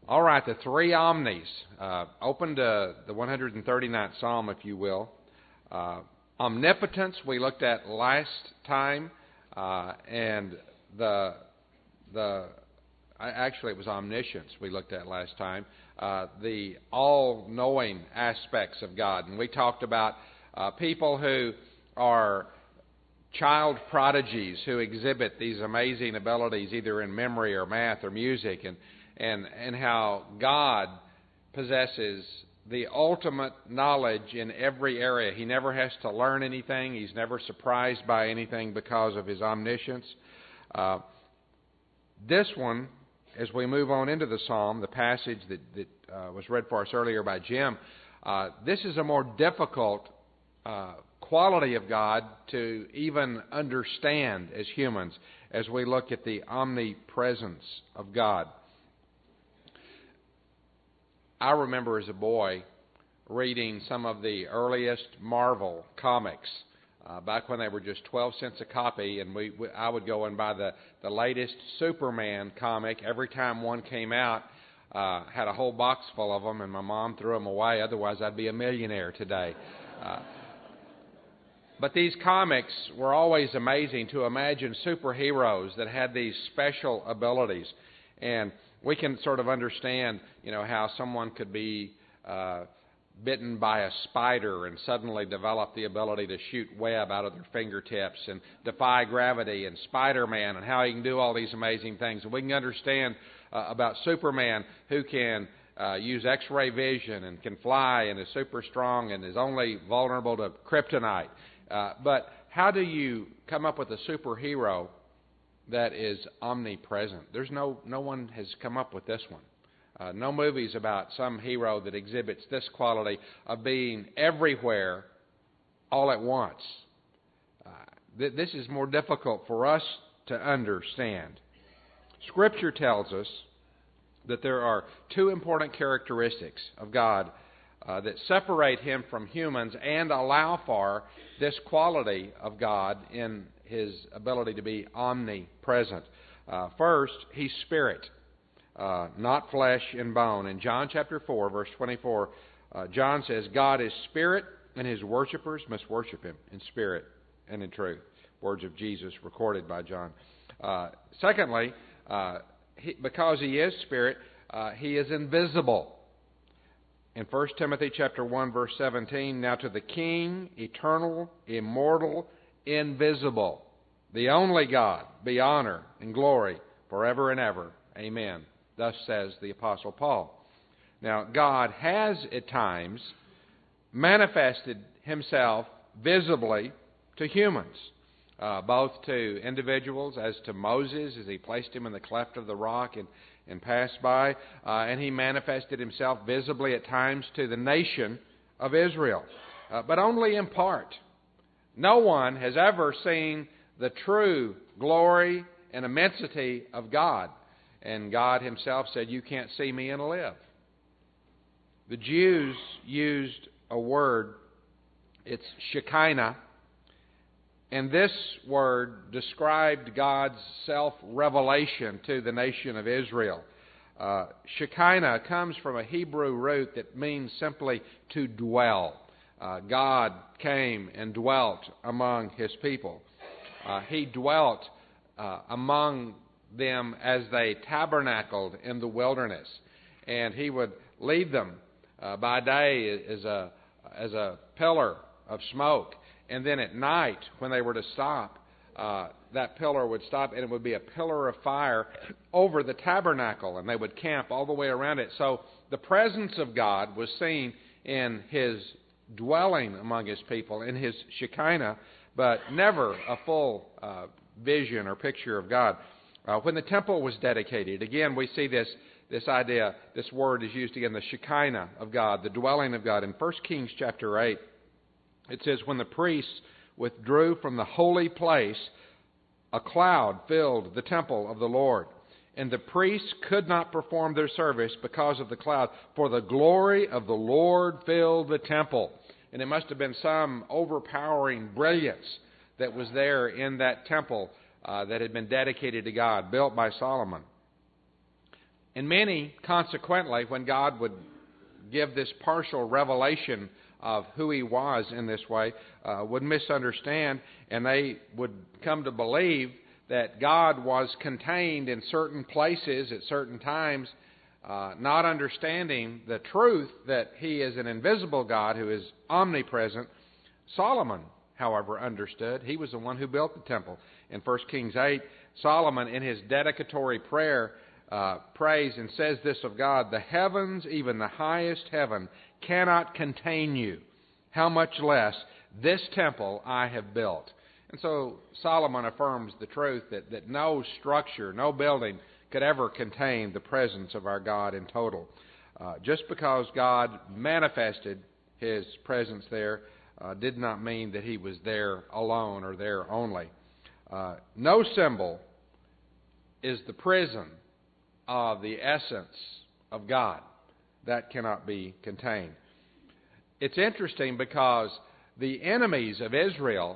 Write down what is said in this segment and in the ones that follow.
All right, the three omnis. Open to the 139th Psalm, if you will. Omnipotence we looked at last time, and actually it was omniscience we looked at last time. The all-knowing aspects of God, and we talked about people who are child prodigies who exhibit these amazing abilities either in memory or math or music, and how God possesses the ultimate knowledge in every area. He never has to learn anything. He's never surprised by anything because of his omniscience. This one, as we move on into the psalm, the passage that was read for us earlier by Jim, this is a more difficult quality of God to even understand as humans as we look at the omnipresence of God. I remember as a boy reading some of the earliest Marvel comics back when they were just 12 cents a copy, and I would go and buy the latest Superman comic. Every time one came out, had a whole box full of them, and my mom threw them away. Otherwise, I'd be a millionaire today. But these comics were always amazing to imagine superheroes that had these special abilities. And we can sort of understand, how someone could be bitten by a spider and suddenly develop the ability to shoot web out of their fingertips and defy gravity, and Spider-Man and how he can do all these amazing things. And we can understand about Superman, who can use X-ray vision and can fly and is super strong and is only vulnerable to kryptonite. But how do you come up with a superhero that is omnipresent? There's no one has come up with this one. No movies about some hero that exhibits this quality of being everywhere all at once. This is more difficult for us to understand. Scripture tells us that there are two important characteristics of God that separate him from humans and allow for this quality of God in his ability to be omnipresent. First, he's spirit, not flesh and bone. In John chapter 4, verse 24, John says, God is spirit, and his worshipers must worship him in spirit and in truth. Words of Jesus recorded by John. Secondly, because he is spirit, he is invisible. In 1 Timothy chapter 1, verse 17, now to the King, eternal, immortal, invisible, the only God, be honor and glory forever and ever. Amen. Thus says the Apostle Paul. Now, God has at times manifested himself visibly to humans, both to individuals, as to Moses, as he placed him in the cleft of the rock and passed by, and he manifested himself visibly at times to the nation of Israel, but only in part. No one has ever seen the true glory and immensity of God, and God himself said, you can't see me and live. The Jews used a word, it's Shekinah, and this word described God's self-revelation to the nation of Israel. Shekinah comes from a Hebrew root that means simply to dwell. God came and dwelt among his people. He dwelt among them as they tabernacled in the wilderness. And he would lead them by day as a pillar of smoke. And then at night, when they were to stop, that pillar would stop, and it would be a pillar of fire over the tabernacle, and they would camp all the way around it. So the presence of God was seen in his dwelling among his people, in his Shekinah, but never a full vision or picture of God. When the temple was dedicated, again, we see this idea, this word is used again, the Shekinah of God, the dwelling of God. In 1 Kings chapter 8, it says, when the priests withdrew from the holy place, a cloud filled the temple of the Lord, and the priests could not perform their service because of the cloud, for the glory of the Lord filled the temple. And it must have been some overpowering brilliance that was there in that temple that had been dedicated to God, built by Solomon. And many, consequently, when God would give this partial revelation of who He was in this way, would misunderstand, and they would come to believe that God was contained in certain places at certain times, not understanding the truth that He is an invisible God who is omnipresent. Solomon, however, understood. He was the one who built the temple. In 1 Kings 8, Solomon, in his dedicatory prayer, prays and says this of God: "The heavens, even the highest heaven, cannot contain you. How much less this temple I have built." And so Solomon affirms the truth that no structure, no building could ever contain the presence of our God in total. Just because God manifested His presence there did not mean that He was there alone or there only. No symbol is the prison of the essence of God. That cannot be contained. It's interesting because the enemies of Israel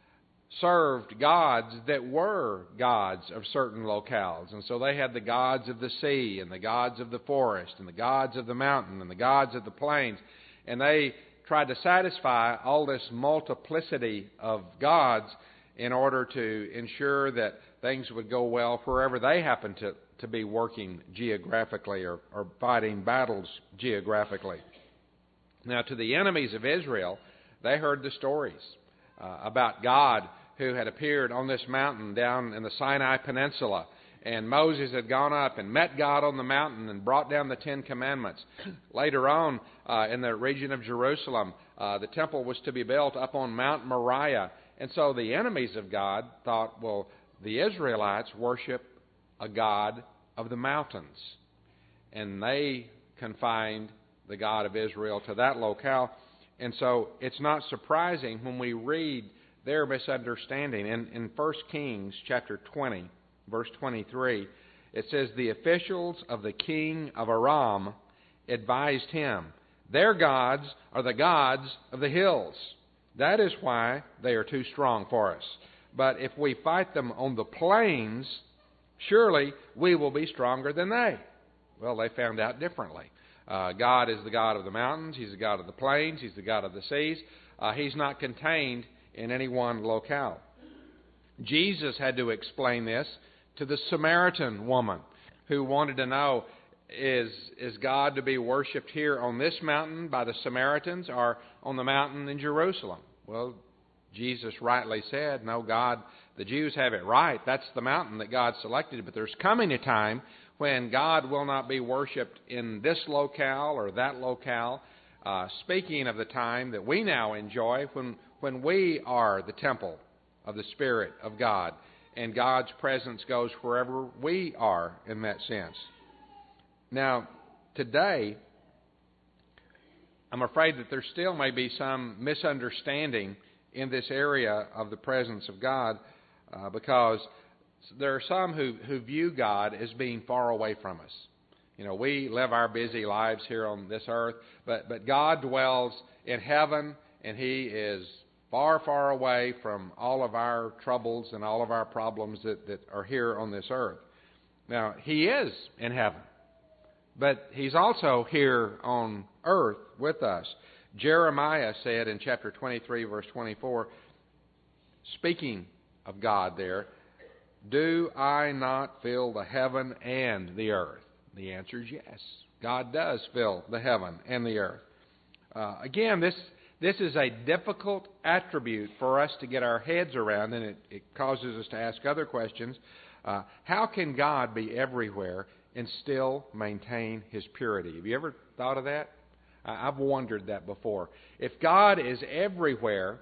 served gods that were gods of certain locales. And so they had the gods of the sea and the gods of the forest and the gods of the mountain and the gods of the plains. And they tried to satisfy all this multiplicity of gods in order to ensure that things would go well wherever they happened to be working geographically or fighting battles geographically. Now, to the enemies of Israel, they heard the stories about God who had appeared on this mountain down in the Sinai Peninsula. And Moses had gone up and met God on the mountain and brought down the Ten Commandments. Later on, in the region of Jerusalem, the temple was to be built up on Mount Moriah. And so the enemies of God thought, well, the Israelites worship a God of the mountains. And they confined the God of Israel to that locale. And so it's not surprising when we read their misunderstanding. In 1 Kings chapter 20, verse 23, it says, "The officials of the king of Aram advised him, 'Their gods are the gods of the hills. That is why they are too strong for us. But if we fight them on the plains, surely we will be stronger than they.'" Well, they found out differently. God is the God of the mountains. He's the God of the plains. He's the God of the seas. He's not contained in any one locale. Jesus had to explain this to the Samaritan woman who wanted to know, is God to be worshipped here on this mountain by the Samaritans or on the mountain in Jerusalem? Well, Jesus rightly said, no, God, the Jews have it right. That's the mountain that God selected. But there's coming a time when God will not be worshipped in this locale or that locale. Speaking of the time that we now enjoy when we are the temple of the Spirit of God, and God's presence goes wherever we are in that sense. Now, today, I'm afraid that there still may be some misunderstanding in this area of the presence of God because there are some who view God as being far away from us. You know, we live our busy lives here on this earth, but God dwells in heaven, and He is far, far away from all of our troubles and all of our problems that are here on this earth. Now, He is in heaven, but He's also here on earth with us. Jeremiah said in chapter 23, verse 24, speaking of God there, "Do I not fill the heaven and the earth?" The answer is yes. God does fill the heaven and the earth. Again, this is a difficult attribute for us to get our heads around, and it causes us to ask other questions. How can God be everywhere and still maintain His purity? Have you ever thought of that? I've wondered that before. If God is everywhere,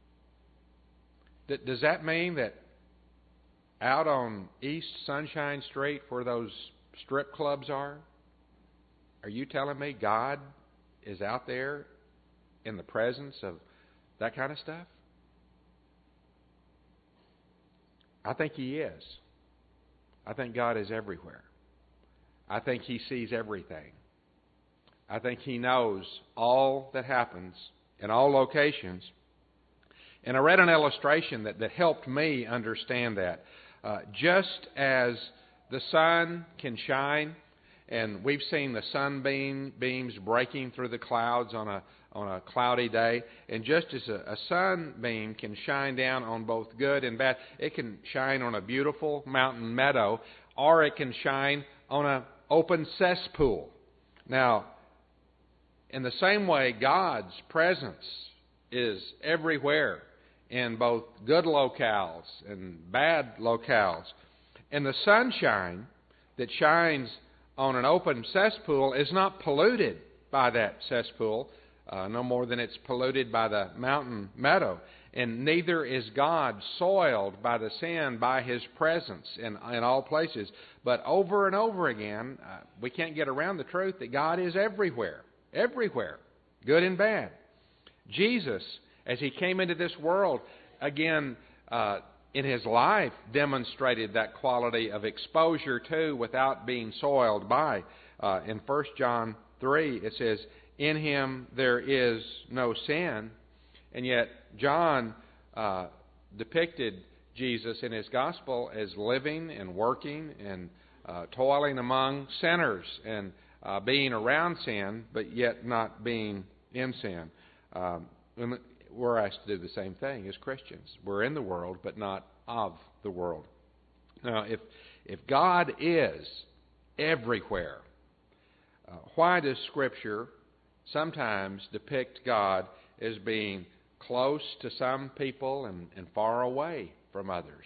does that mean that out on East Sunshine Street where those strip clubs are you telling me God is out there in the presence of that kind of stuff? I think He is. I think God is everywhere. I think He sees everything. I think He knows all that happens in all locations. And I read an illustration that helped me understand that. Just as the sun can shine And we've seen the sunbeams breaking through the clouds on a cloudy day. And just as a sunbeam can shine down on both good and bad, it can shine on a beautiful mountain meadow, or it can shine on an open cesspool. Now, in the same way, God's presence is everywhere in both good locales and bad locales. And the sunshine that shines on an open cesspool is not polluted by that cesspool, no more than it's polluted by the mountain meadow. And neither is God soiled by the sin, by His presence in all places. But over and over again, we can't get around the truth that God is everywhere. Everywhere. Good and bad. Jesus, as He came into this world, again, in His life, demonstrated that quality of exposure to without being soiled by. In 1 John 3, it says, "In Him there is no sin." And yet, John depicted Jesus in his gospel as living and working and toiling among sinners and being around sin, but yet not being in sin. And we're asked to do the same thing as Christians. We're in the world, but not of the world. Now, if God is everywhere, why does Scripture sometimes depict God as being close to some people and far away from others?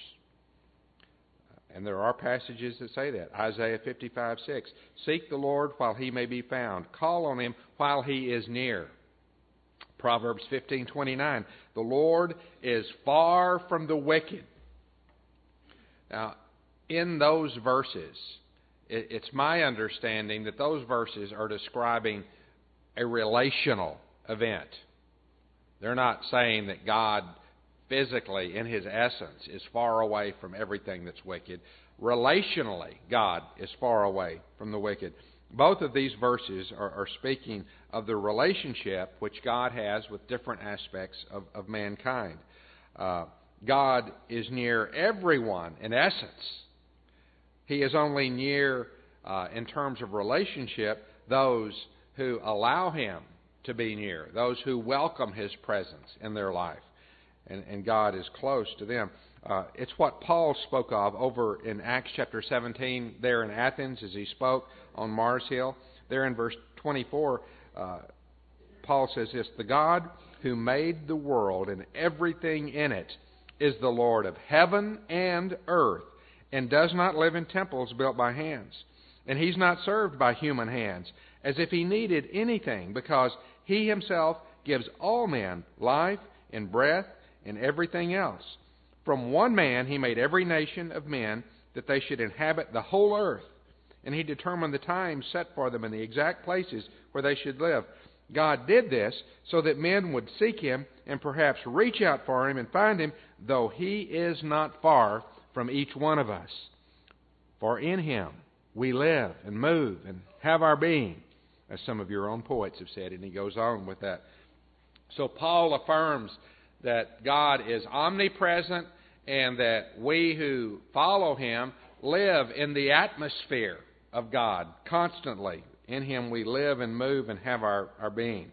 And there are passages that say that. Isaiah 55:6, "Seek the Lord while He may be found. Call on Him while He is near." Proverbs 15:29, "The Lord is far from the wicked." Now, in those verses, it's my understanding that those verses are describing a relational event. They're not saying that God physically, in His essence, is far away from everything that's wicked. Relationally, God is far away from the wicked. Both of these verses are speaking of the relationship which God has with different aspects of mankind. God is near everyone in essence. He is only near, in terms of relationship, those who allow Him to be near, those who welcome His presence in their life. And God is close to them. It's what Paul spoke of over in Acts chapter 17 there in Athens as he spoke on Mars Hill. There in verse 24, Paul says this, "The God who made the world and everything in it is the Lord of heaven and earth, and does not live in temples built by hands. And He's not served by human hands, as if He needed anything, because He Himself gives all men life and breath and everything else. From one man He made every nation of men, that they should inhabit the whole earth. And He determined the times set for them and the exact places where they should live. God did this so that men would seek Him and perhaps reach out for Him and find Him, though He is not far from each one of us. For in Him we live and move and have our being," as some of your own poets have said, and he goes on with that. So Paul affirms that God is omnipresent and that we who follow Him live in the atmosphere of God constantly. In Him we live and move and have our being.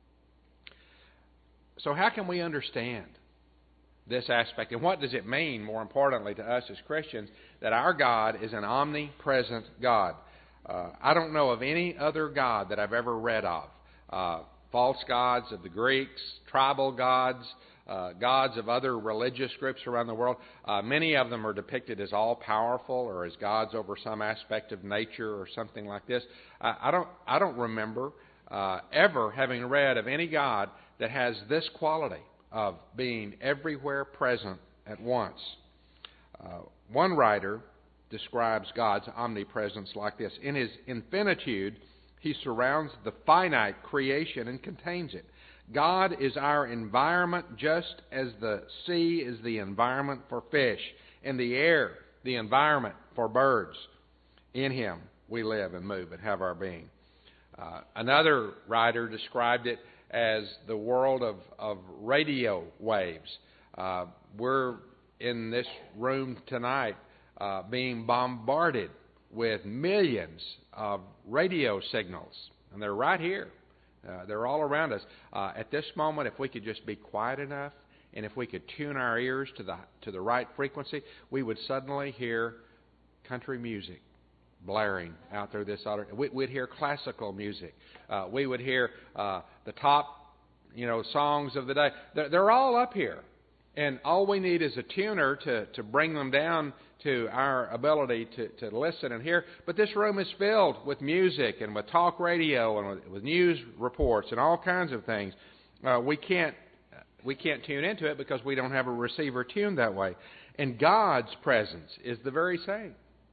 So how can we understand this aspect? And what does it mean, more importantly, to us as Christians, that our God is an omnipresent God? I don't know of any other God that I've ever read of. False gods of the Greeks, tribal gods, gods of other religious groups around the world. Many of them are depicted as all-powerful or as gods over some aspect of nature or something like this. I don't remember ever having read of any God that has this quality of being everywhere present at once. One writer describes God's omnipresence like this. In His infinitude, He surrounds the finite creation and contains it. God is our environment just as the sea is the environment for fish, and the air the environment for birds. In Him we live and move and have our being. Another writer described it as the world of radio waves. We're in this room tonight being bombarded with millions of radio signals, and they're right here. They're all around us. At this moment, if we could just be quiet enough, and if we could tune our ears to the right frequency, we would suddenly hear country music blaring out through this auditorium. We'd hear classical music. We would hear the top, songs of the day. They're all up here, and all we need is a tuner to bring them down to our ability to listen and hear. But this room is filled with music and with talk radio and with news reports and all kinds of things. We can't tune into it because we don't have a receiver tuned that way. And God's presence is the very same.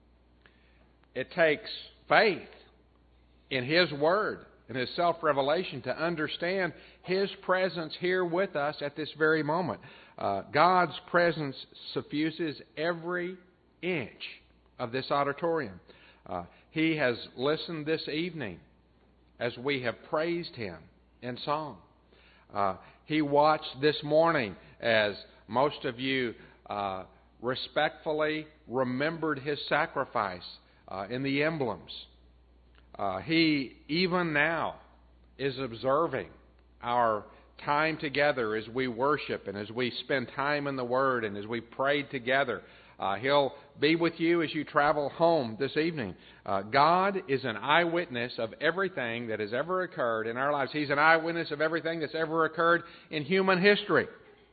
It takes faith in His Word and His self-revelation to understand His presence here with us at this very moment. God's presence suffuses every inch of this auditorium. He has listened this evening as we have praised Him in song. He watched this morning as most of you respectfully remembered His sacrifice in the emblems. He, even now, is observing our time together as we worship and as we spend time in the Word and as we pray together. He'll be with you as you travel home this evening. God is an eyewitness of everything that has ever occurred in our lives. He's an eyewitness of everything that's ever occurred in human history.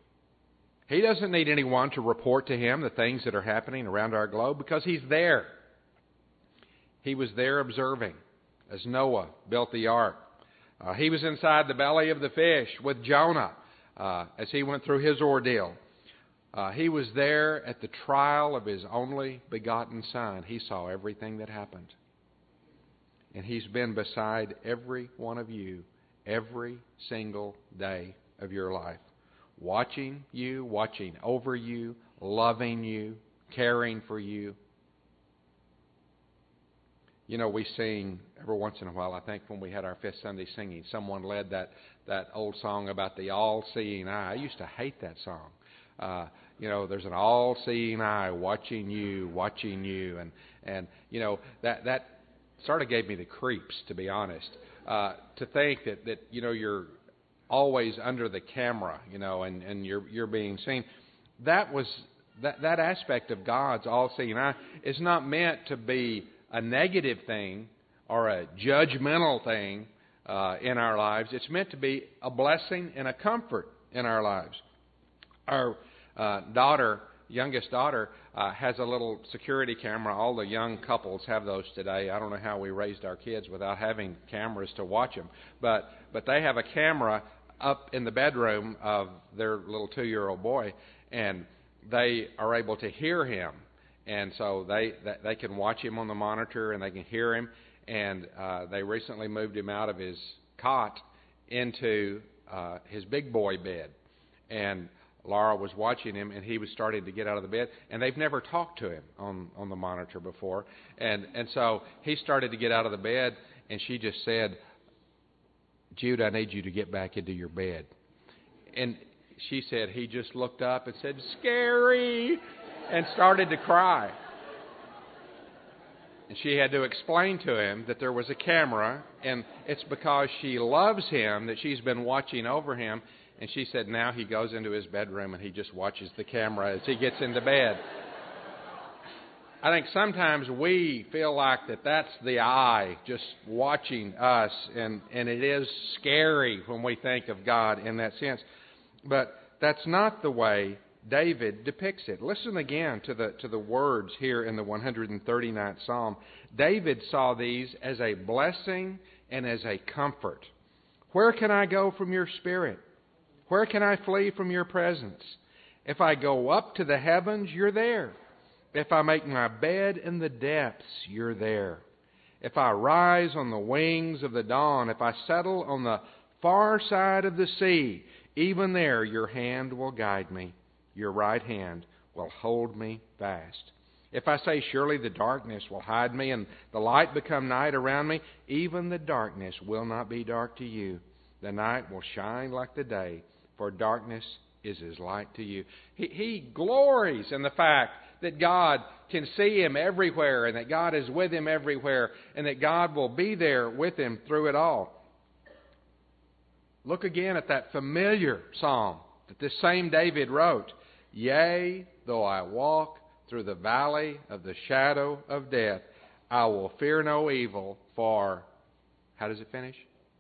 He doesn't need anyone to report to Him the things that are happening around our globe because He's there. He was there observing as Noah built the ark. He was inside the belly of the fish with Jonah as he went through his ordeal. He was there at the trial of His only begotten Son. He saw everything that happened. And He's been beside every one of you every single day of your life. Watching you, watching over you, loving you, caring for you. We sing every once in a while. I think when we had our fifth Sunday singing, someone led that old song about the all-seeing eye. I used to hate that song. There's an all-seeing eye watching you, and that sort of gave me the creeps, to be honest. To think that you're always under the camera, and you're being seen. That aspect of God's all-seeing eye is not meant to be a negative thing or a judgmental thing in our lives. It's meant to be a blessing and a comfort in our lives. Our youngest daughter, has a little security camera. All the young couples have those today. I don't know how we raised our kids without having cameras to watch them. But they have a camera up in the bedroom of their little 2-year-old boy, and they are able to hear him. And so they can watch him on the monitor and they can hear him. And they recently moved him out of his cot into his big boy bed. And Laura was watching him, and he was starting to get out of the bed. And they've never talked to him on the monitor before. And so he started to get out of the bed, and she just said, "Jude, I need you to get back into your bed." And she said he just looked up and said, "Scary," and started to cry. And she had to explain to him that there was a camera, and it's because she loves him that she's been watching over him. And she said now he goes into his bedroom and he just watches the camera as he gets into bed. I think sometimes we feel like that's the eye just watching us, and it is scary when we think of God in that sense. But that's not the way David depicts it. Listen again to the words here in the 139th Psalm. David saw these as a blessing and as a comfort. Where can I go from your spirit? Where can I flee from your presence? If I go up to the heavens, you're there. If I make my bed in the depths, you're there. If I rise on the wings of the dawn, if I settle on the far side of the sea, even there your hand will guide me. Your right hand will hold me fast. If I say, surely the darkness will hide me and the light become night around me, even the darkness will not be dark to you. The night will shine like the day, for darkness is as light to you. He glories in the fact that God can see him everywhere and that God is with him everywhere and that God will be there with him through it all. Look again at that familiar psalm that this same David wrote. Yea, though I walk through the valley of the shadow of death, I will fear no evil, for, how does it finish?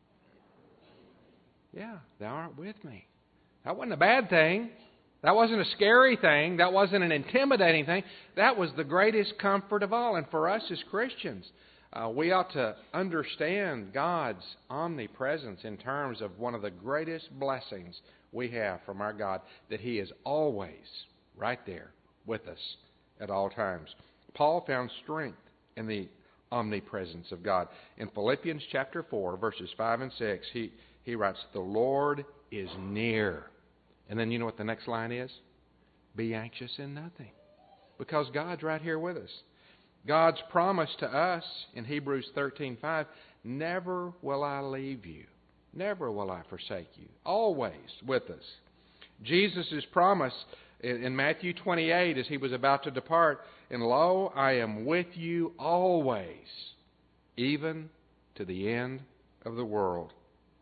Yeah, thou art with me. That wasn't a bad thing. That wasn't a scary thing. That wasn't an intimidating thing. That was the greatest comfort of all. And for us as Christians, we ought to understand God's omnipresence in terms of one of the greatest blessings we have from our God, that He is always right there with us at all times. Paul found strength in the omnipresence of God. In Philippians chapter 4, verses 5 and 6, he writes, the Lord is near. And then you know what the next line is? Be anxious in nothing. Because God's right here with us. God's promise to us in Hebrews 13:5, never will I leave you. Never will I forsake you. Always with us. Jesus' promise in Matthew 28 as He was about to depart, and lo, I am with you always, even to the end of the world.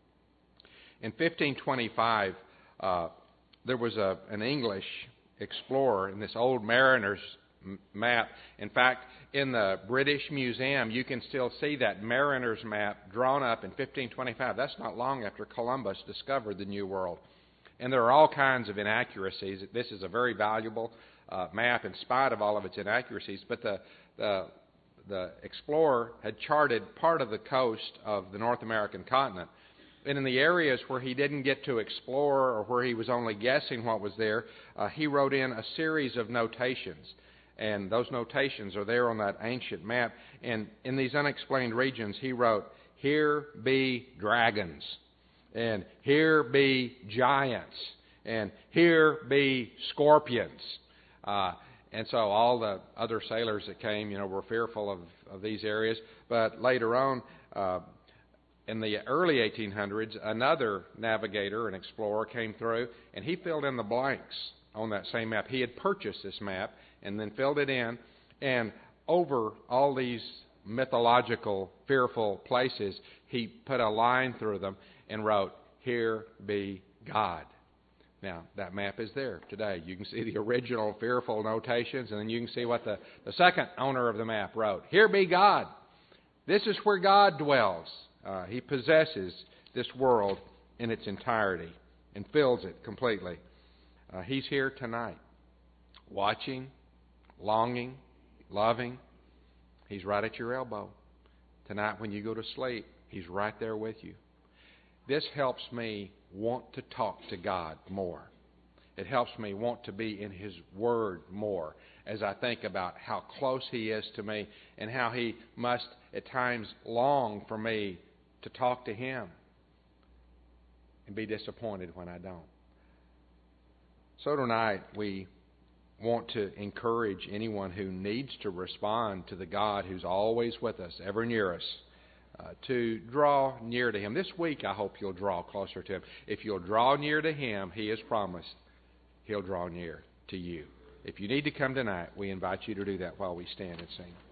In 1525, there was an English explorer in this old mariner's map. In fact, in the British Museum, you can still see that mariner's map drawn up in 1525. That's not long after Columbus discovered the New World. And there are all kinds of inaccuracies. This is a very valuable map in spite of all of its inaccuracies. But the explorer had charted part of the coast of the North American continent. And in the areas where he didn't get to explore or where he was only guessing what was there, he wrote in a series of notations. And those notations are there on that ancient map. And in these unexplained regions, he wrote, here be dragons, and here be giants, and here be scorpions. And so all the other sailors that came, were fearful of these areas. But later on, in the early 1800s, another navigator and explorer came through, and he filled in the blanks on that same map. He had purchased this map and then filled it in, and over all these mythological, fearful places, he put a line through them and wrote, here be God. Now, that map is there today. You can see the original fearful notations, and then you can see what the second owner of the map wrote. Here be God. This is where God dwells. He possesses this world in its entirety and fills it completely. He's here tonight, watching, longing, loving. He's right at your elbow. Tonight when you go to sleep, He's right there with you. This helps me want to talk to God more. It helps me want to be in His Word more as I think about how close He is to me and how He must at times long for me to talk to Him and be disappointed when I don't. So tonight we want to encourage anyone who needs to respond to the God who's always with us, ever near us, to draw near to Him. This week I hope you'll draw closer to Him. If you'll draw near to Him, He has promised He'll draw near to you. If you need to come tonight, we invite you to do that while we stand and sing.